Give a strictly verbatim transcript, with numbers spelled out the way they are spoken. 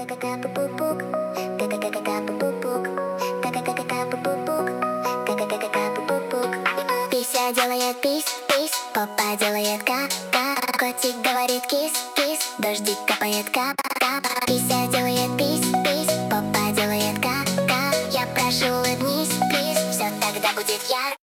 Ка-ка-ка-ка-пу-пук, ка-ка-ка-ка-пу-пук, ка-ка-ка-ка-пу-пук, ка-ка-ка-ка-пу-пук. Пися делает пись, пись, попа делает ка-ка. Котик говорит кис-кис, дождик капает кап-кап. Пися делает пись, пись, попа делает ка-ка. Я прошу, улыбнись, плиз, все тогда будет ярко.